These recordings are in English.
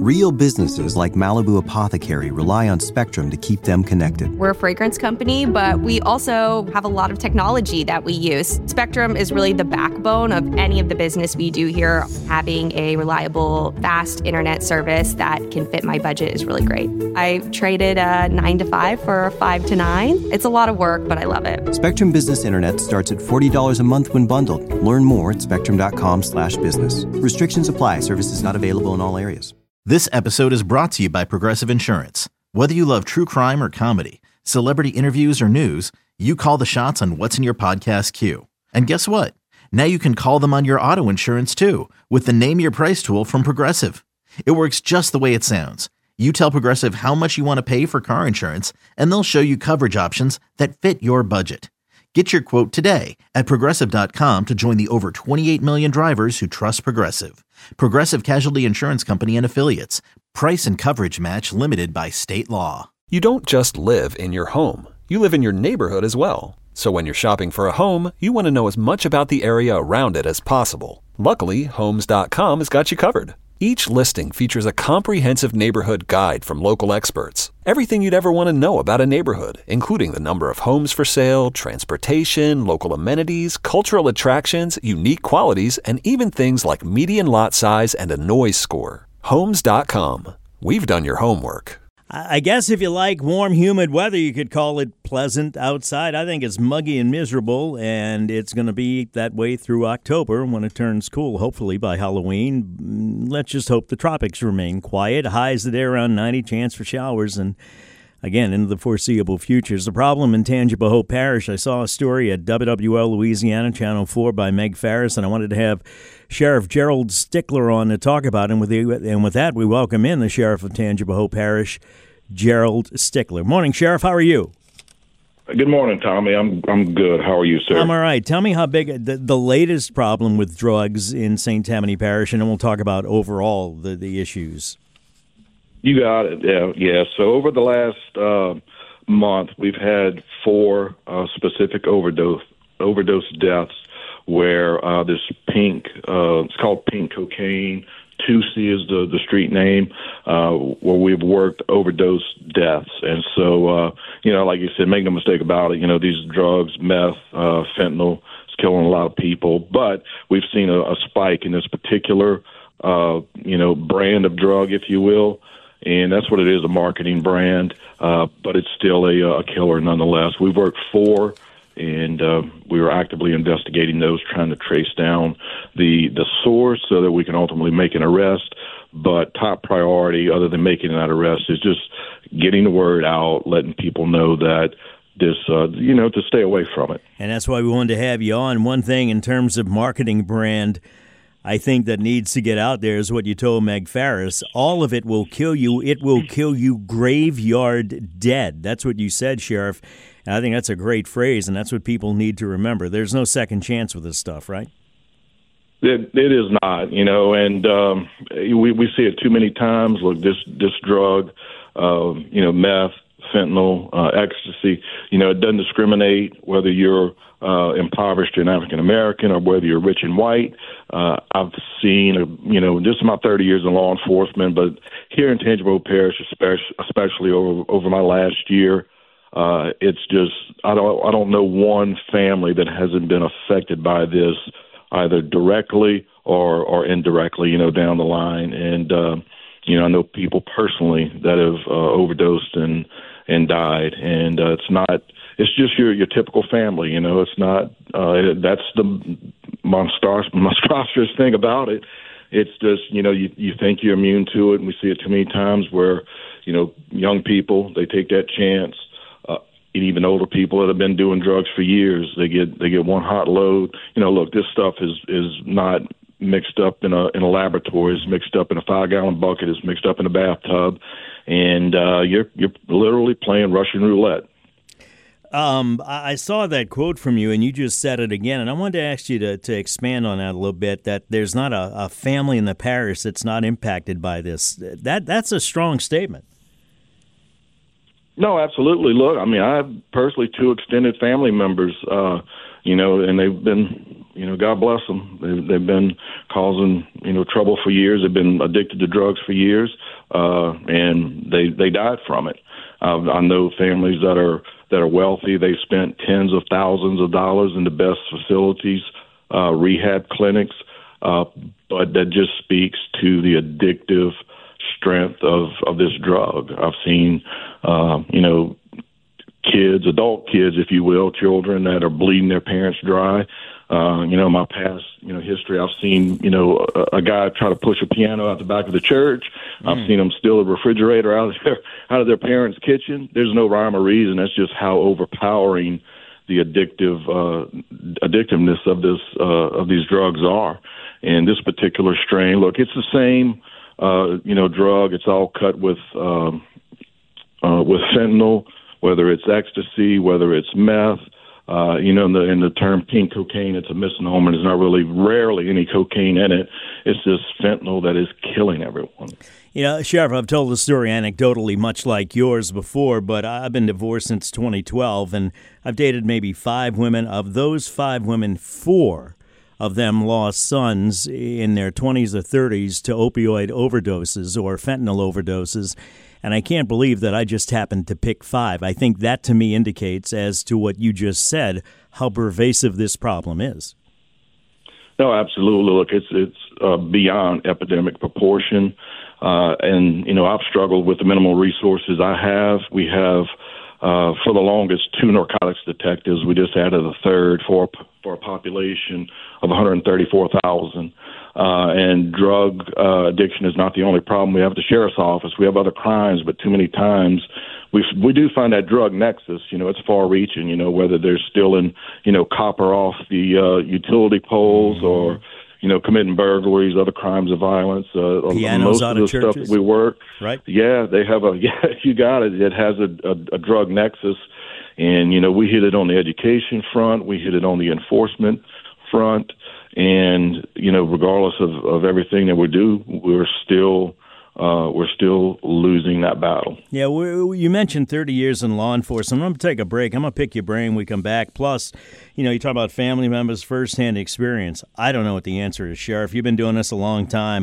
Real businesses like Malibu Apothecary rely on Spectrum to keep them connected. We're a fragrance company, but we also have a lot of technology that we use. Spectrum is really the backbone of any of the business we do here. Having a reliable, fast internet service that can fit my budget is really great. I traded a 9 to 5 for a 5 to 9. It's a lot of work, but I love it. Spectrum Business Internet starts at $40 a month when bundled. Learn more at spectrum.com/business. Restrictions apply. Services not available in all areas. This episode is brought to you by Progressive Insurance. Whether you love true crime or comedy, celebrity interviews or news, you call the shots on what's in your podcast queue. And guess what? Now you can call them on your auto insurance too with the Name Your Price tool from Progressive. It works just the way it sounds. You tell Progressive how much you want to pay for car insurance, and they'll show you coverage options that fit your budget. Get your quote today at Progressive.com to join the over 28 million drivers who trust Progressive. Progressive Casualty Insurance Company and Affiliates. Price and coverage match limited by state law. You don't just live in your home. You live in your neighborhood as well. So when you're shopping for a home, you want to know as much about the area around it as possible. Luckily, Homes.com has got you covered. Each listing features a comprehensive neighborhood guide from local experts. Everything you'd ever want to know about a neighborhood, including the number of homes for sale, transportation, local amenities, cultural attractions, unique qualities, and even things like median lot size and a noise score. Homes.com. We've done your homework. I guess if you like warm, humid weather, you could call it pleasant outside. I think it's muggy and miserable, and it's going to be that way through October when it turns cool, hopefully by Halloween. Let's just hope the tropics remain quiet. Highs today around 90, chance for showers, and again, into the foreseeable futures. The problem in Tangipahoa Hope Parish, I saw a story at WWL Louisiana, Channel 4 by Meg Farris, and I wanted to have Sheriff Gerald Stickler on to talk about it. And with that, we welcome in the Sheriff of Tangipahoa Hope Parish, Gerald Stickler. Morning, Sheriff. How are you? Good morning, Tommy. I'm good. How are you, sir? I'm all right. Tell me how big the latest problem with drugs in St. Tammany Parish, and then we'll talk about overall the issues. You got it. Yeah. So over the last month, we've had 4 specific overdose deaths where this pink, it's called pink cocaine. 2C is the street name, where we've worked overdose deaths. And so, like you said, make no mistake about it, these drugs, meth, fentanyl, is killing a lot of people. But we've seen a spike in this particular, brand of drug, if you will. And that's what it is, a marketing brand. But it's still a killer nonetheless. We've worked 4. And we were actively investigating those, trying to trace down the source so that we can ultimately make an arrest. But top priority, other than making that arrest, is just getting the word out, letting people know that this, to stay away from it. And that's why we wanted to have you on. One thing in terms of marketing brand, I think that needs to get out there is what you told Meg Farris. All of it will kill you. It will kill you graveyard dead. That's what you said, Sheriff. And I think that's a great phrase, and that's what people need to remember. There's no second chance with this stuff, right? It is not, and we see it too many times. Look, this drug, meth, fentanyl, ecstasy, it doesn't discriminate whether you're impoverished and African American or whether you're rich and white. I've seen, this is my 30 years in law enforcement, but here in Tangipahoa Parish, especially over my last year, it's just I don't know one family that hasn't been affected by this, either directly or indirectly, down the line. And I know people personally that have overdosed and died, and it's just your typical family. It's not. That's the monstrous thing about it. It's just you think you're immune to it, and we see it too many times where young people, they take that chance. And even older people that have been doing drugs for years, they get one hot load. Look, this stuff is not mixed up in a laboratory. It's mixed up in a 5-gallon bucket. It's mixed up in a bathtub, and you're literally playing Russian roulette. I saw that quote from you, and you just said it again, and I wanted to ask you to expand on that a little bit, that there's not a family in the parish that's not impacted by this. That's a strong statement. No, absolutely. Look, I have personally 2 extended family members, and they've been, God bless them. They've been causing, trouble for years. They've been addicted to drugs for years, and they died from it. I know families that are wealthy. They spent tens of thousands of dollars in the best facilities, rehab clinics, but that just speaks to the addictive strength of this drug. I've seen, kids, adult kids, if you will, children that are bleeding their parents dry. My past, history, I've seen, a guy try to push a piano out the back of the church. I've seen them steal a refrigerator out of their parents' kitchen. There's no rhyme or reason. That's just how overpowering the addictiveness of these drugs are. And this particular strain, look, it's the same, drug. It's all cut with fentanyl, whether it's ecstasy, whether it's meth. In the term pink cocaine, it's a misnomer. There's not rarely any cocaine in it. It's just fentanyl that is killing everyone. Sheriff, I've told the story anecdotally, much like yours before, but I've been divorced since 2012, and I've dated maybe 5 women. Of those 5 women, 4 of them lost sons in their 20s or 30s to opioid overdoses or fentanyl overdoses. And I can't believe that I just happened to pick 5. I think that to me indicates, as to what you just said, how pervasive this problem is. No, absolutely. Look, it's beyond epidemic proportion. And I've struggled with the minimal resources I have. We have, for the longest, 2 narcotics detectives. We just added a third for a population of 134,000. And drug addiction is not the only problem. We have the sheriff's office. We have other crimes, but too many times we do find that drug nexus. It's far-reaching. Whether they're stealing, copper off the utility poles or, committing burglaries, other crimes of violence. Pianos most out of the of churches. stuff that we work, right? Yeah, they have you got it. It has a drug nexus, and we hit it on the education front. We hit it on the enforcement front. And, regardless of everything that we do, we're still losing that battle. Yeah, you mentioned 30 years in law enforcement. I'm going to take a break. I'm going to pick your brain when we come back. Plus, you talk about family members' firsthand experience. I don't know what the answer is, Sheriff. You've been doing this a long time.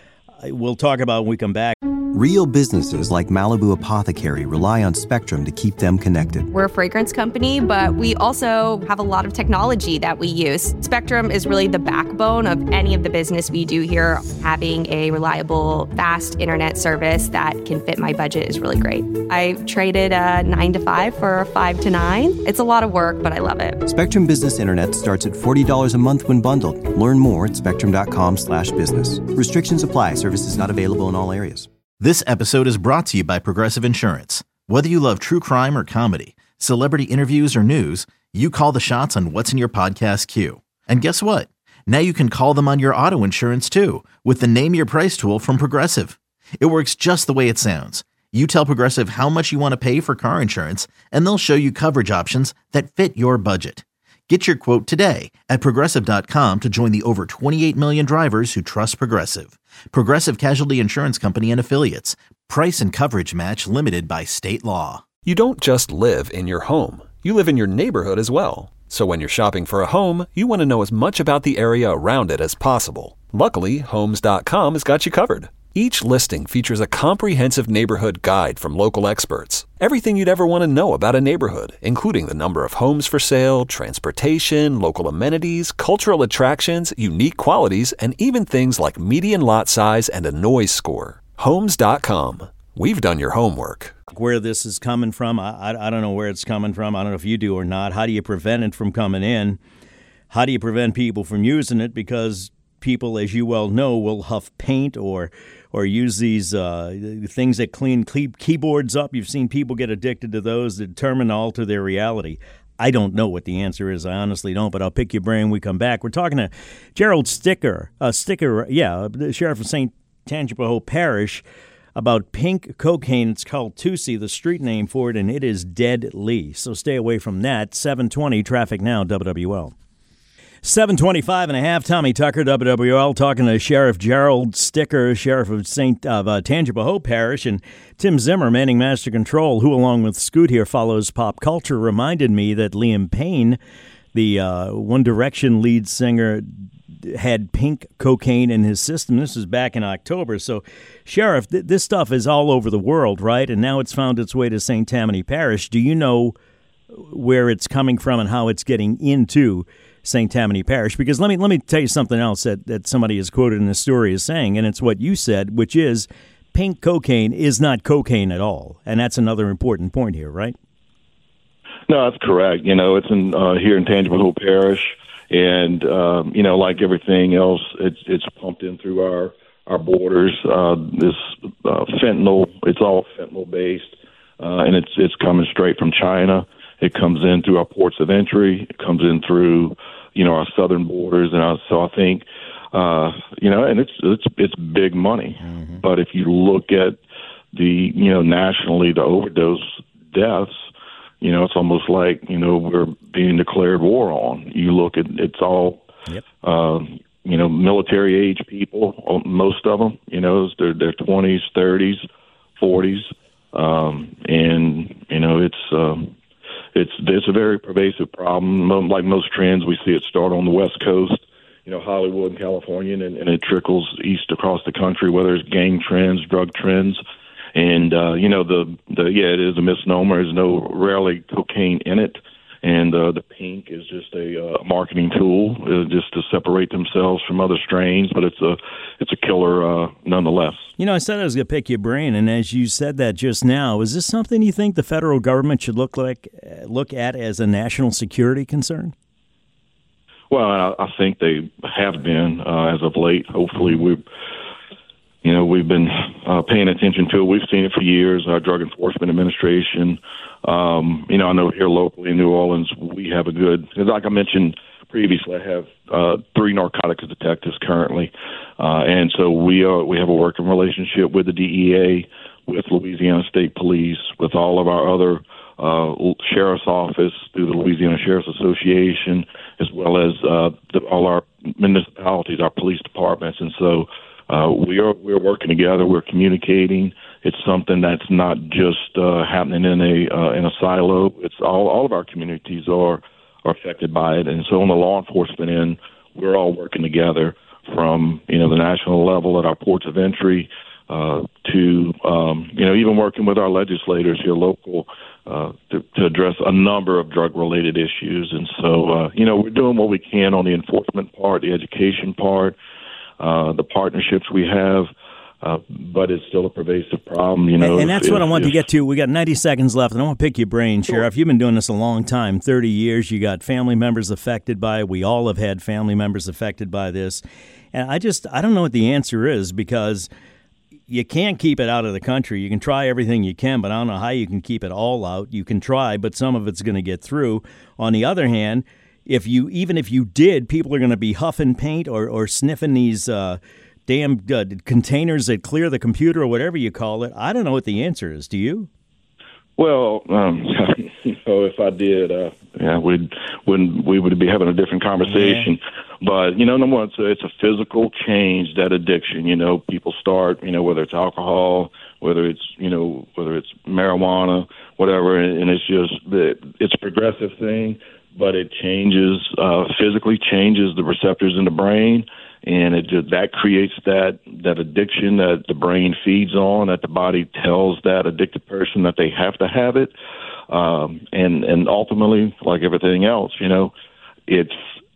We'll talk about it when we come back. Real businesses like Malibu Apothecary rely on Spectrum to keep them connected. We're a fragrance company, but we also have a lot of technology that we use. Spectrum is really the backbone of any of the business we do here. Having a reliable, fast internet service that can fit my budget is really great. I traded a 9 to 5 for a 5 to 9. It's a lot of work, but I love it. Spectrum Business Internet starts at $40 a month when bundled. Learn more at spectrum.com/business. Restrictions apply. Services not available in all areas. This episode is brought to you by Progressive Insurance. Whether you love true crime or comedy, celebrity interviews or news, you call the shots on what's in your podcast queue. And guess what? Now you can call them on your auto insurance too with the Name Your Price tool from Progressive. It works just the way it sounds. You tell Progressive how much you want to pay for car insurance, and they'll show you coverage options that fit your budget. Get your quote today at Progressive.com to join the over 28 million drivers who trust Progressive. Progressive Casualty Insurance Company and Affiliates. Price and coverage match limited by state law. You don't just live in your home. You live in your neighborhood as well. So when you're shopping for a home, you want to know as much about the area around it as possible. Luckily, Homes.com has got you covered. Each listing features a comprehensive neighborhood guide from local experts. Everything you'd ever want to know about a neighborhood, including the number of homes for sale, transportation, local amenities, cultural attractions, unique qualities, and even things like median lot size and a noise score. Homes.com. We've done your homework. Where this is coming from, I don't know where it's coming from. I don't know if you do or not. How do you prevent it from coming in? How do you prevent people from using it? Because people, as you well know, will huff paint or use these things that clean keyboards up. You've seen people get addicted to those that determine to alter their reality. I don't know what the answer is. I honestly don't, but I'll pick your brain when we come back. We're talking to Gerald Sticker, the sheriff of St. Tangipahoa Parish, about pink cocaine. It's called Tusi, the street name for it, and it is deadly. So stay away from that. 720 Traffic Now, WWL. 7:25 and a half, Tommy Tucker, WWL, talking to Sheriff Gerald Sticker, Sheriff of Tangipahoa Parish, and Tim Zimmer, manning Master Control, who, along with Scoot here, follows pop culture, reminded me that Liam Payne The One Direction lead singer had pink cocaine in his system. This was back in October. So, Sheriff, this stuff is all over the world, right? And now it's found its way to St. Tammany Parish. Do you know where it's coming from and how it's getting into St. Tammany Parish? Because let me tell you something else that somebody is quoted in the story as saying, and it's what you said, which is pink cocaine is not cocaine at all. And that's another important point here, right? No, that's correct. It's in here in Tangipahoa Hill Parish. And, like everything else, it's pumped in through our borders. This fentanyl, it's all fentanyl-based, and it's coming straight from China. It comes in through our ports of entry. It comes in through, our southern borders. And so I think, and it's big money. Mm-hmm. But if you look at the, nationally, the overdose deaths, it's almost like, we're being declared war on. You look at, it's all, yep. Military age people, most of them, they're 20s, 30s, 40s. It's a very pervasive problem. Like most trends, we see it start on the West Coast, Hollywood and California, and it trickles east across the country, whether it's gang trends, drug trends. And, it is a misnomer. There's rarely cocaine in it. And the pink is just a marketing tool just to separate themselves from other strains. But it's a killer nonetheless. I said I was going to pick your brain. And as you said that just now, is this something you think the federal government should look at as a national security concern? Well, I think they have been as of late. Hopefully we've been paying attention to it. We've seen it for years. Our Drug Enforcement Administration, I know here locally in New Orleans, we have like I mentioned previously, I have 3 narcotics detectives currently. And so we have a working relationship with the DEA, with Louisiana State Police, with all of our other sheriff's office through the Louisiana Sheriff's Association, as well as all our municipalities, our police departments. And so we're working together. We're communicating. It's something that's not just happening in a silo. It's all of our communities are affected by it. And so on the law enforcement end, we're all working together from the national level at our ports of entry to even working with our legislators here local to address a number of drug-related issues. And so we're doing what we can on the enforcement part, the education part, the partnerships we have, but it's still a pervasive problem, And that's what I want to get to. We got 90 seconds left, and I want to pick your brain, sure. Sheriff. You've been doing this a long time, 30 years. You got family members affected by it. We all have had family members affected by this. And I don't know what the answer is, because you can't keep it out of the country. You can try everything you can, but I don't know how you can keep it all out. You can try, but some of it's going to get through. On the other hand, even if you did, people are going to be huffing paint or sniffing these damn containers that clear the computer or whatever you call it. I don't know what the answer is. Do you? Well, if I did, we would be having a different conversation. Yeah. But number one, it's a physical change, that addiction. People start, whether it's alcohol, whether it's marijuana, whatever, and it's a progressive thing. But it physically changes the receptors in the brain, and that creates that addiction that the brain feeds on, that the body tells that addicted person that they have to have it, and ultimately, like everything else, it's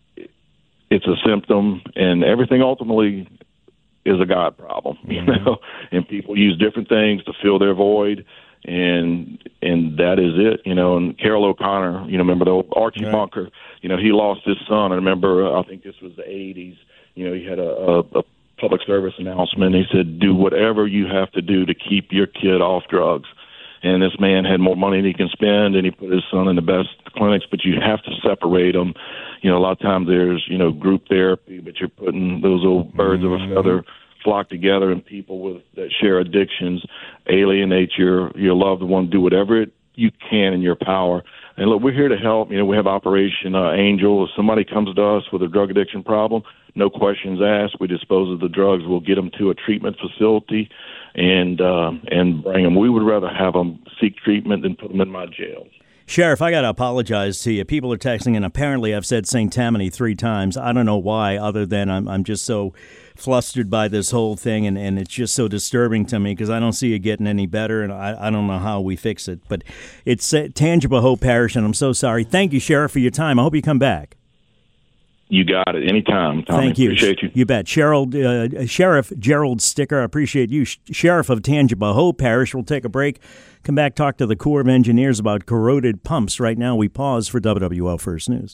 a symptom, and everything ultimately is a God problem, and people use different things to fill their void. And that is it, and Carroll O'Connor, remember the old Archie Bunker, he lost his son. I remember, I think this was the 80s, he had a public service announcement. He said, do whatever you have to do to keep your kid off drugs. And this man had more money than he can spend, and he put his son in the best clinics, but you have to separate them. A lot of times there's, group therapy, but you're putting those old birds of a feather flock together, and people that share addictions alienate your loved one. Do whatever you can in your power. And look, we're here to help. We have Operation Angel. If somebody comes to us with a drug addiction problem, no questions asked. We dispose of the drugs. We'll get them to a treatment facility and bring them. We would rather have them seek treatment than put them in my jail. Sheriff, I got to apologize to you. People are texting, and apparently I've said St. Tammany 3 times. I don't know why, other than I'm just so flustered by this whole thing, and it's just so disturbing to me because I don't see it getting any better, and I don't know how we fix it. But it's Tangipahoa Parish, and I'm so sorry. Thank you, Sheriff, for your time. I hope you come back. You got it. Anytime, Tommy. Thank you. Appreciate you. You bet. Sheriff Gerald Sticker, I appreciate you. Sheriff of Tangipahoa Parish. We'll take a break. Come back, talk to the Corps of Engineers about corroded pumps. Right now, we pause for WWL First News.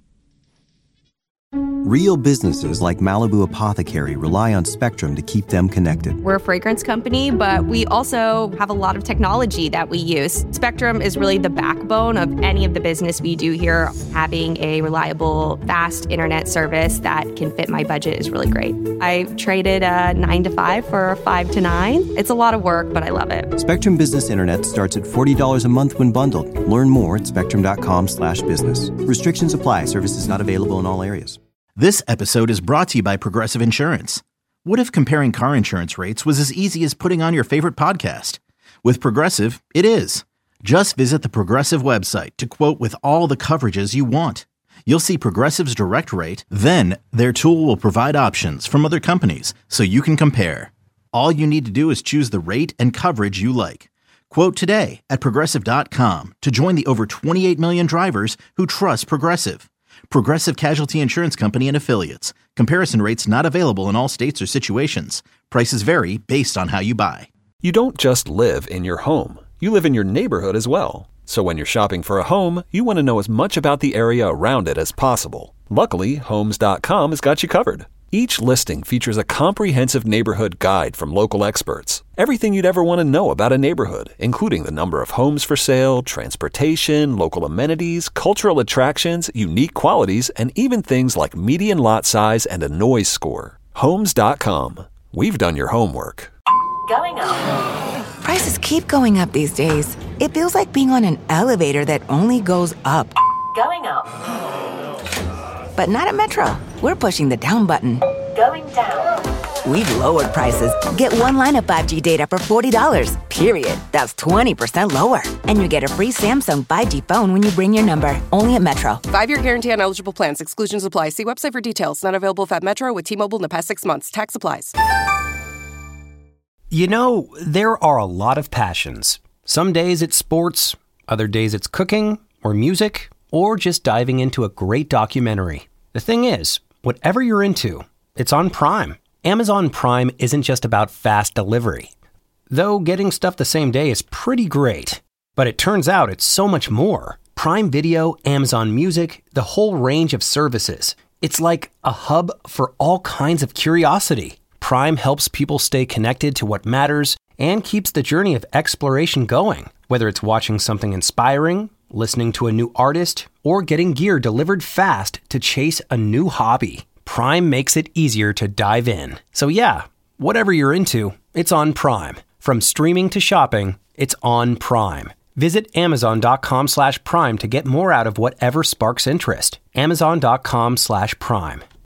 Real businesses like Malibu Apothecary rely on Spectrum to keep them connected. We're a fragrance company, but we also have a lot of technology that we use. Spectrum is really the backbone of any of the business we do here. Having a reliable, fast internet service that can fit my budget is really great. I traded a 9 to 5 for a 5 to 9. It's a lot of work, but I love it. Spectrum Business Internet starts at $40 a month when bundled. Learn more at spectrum.com/business. Restrictions apply. Services not available in all areas. This episode is brought to you by Progressive Insurance. What if comparing car insurance rates was as easy as putting on your favorite podcast? With Progressive, it is. Just visit the Progressive website to quote with all the coverages you want. You'll see Progressive's direct rate, then their tool will provide options from other companies so you can compare. All you need to do is choose the rate and coverage you like. Quote today at Progressive.com to join the over 28 million drivers who trust Progressive. Progressive Casualty Insurance Company and Affiliates. Comparison rates not available in all states or situations. Prices vary based on how you buy. You don't just live in your home. You live in your neighborhood as well. So when you're shopping for a home, you want to know as much about the area around it as possible. Luckily, Homes.com has got you covered. Each listing features a comprehensive neighborhood guide from local experts. Everything you'd ever want to know about a neighborhood, including the number of homes for sale, transportation, local amenities, cultural attractions, unique qualities, and even things like median lot size and a noise score. Homes.com. We've done your homework. Going up. Prices keep going up these days. It feels like being on an elevator that only goes up. Going up. But not at Metro. We're pushing the down button. Going down. We've lowered prices. Get one line of 5G data for $40, period. That's 20% lower. And you get a free Samsung 5G phone when you bring your number. Only at Metro. 5-year guarantee on eligible plans. Exclusions apply. See website for details. Not available at Metro with T-Mobile in the past 6 months. Tax applies. You know, there are a lot of passions. Some days it's sports, other days it's cooking or music, or just diving into a great documentary. The thing is, whatever you're into, it's on Prime. Amazon Prime isn't just about fast delivery. Though getting stuff the same day is pretty great. But it turns out it's so much more. Prime Video, Amazon Music, the whole range of services. It's like a hub for all kinds of curiosity. Prime helps people stay connected to what matters and keeps the journey of exploration going. Whether it's watching something inspiring, listening to a new artist, or getting gear delivered fast to chase a new hobby, Prime makes it easier to dive in. So yeah, whatever you're into, it's on Prime. From streaming to shopping, it's on Prime. Visit Amazon.com/Prime to get more out of whatever sparks interest. Amazon.com/Prime.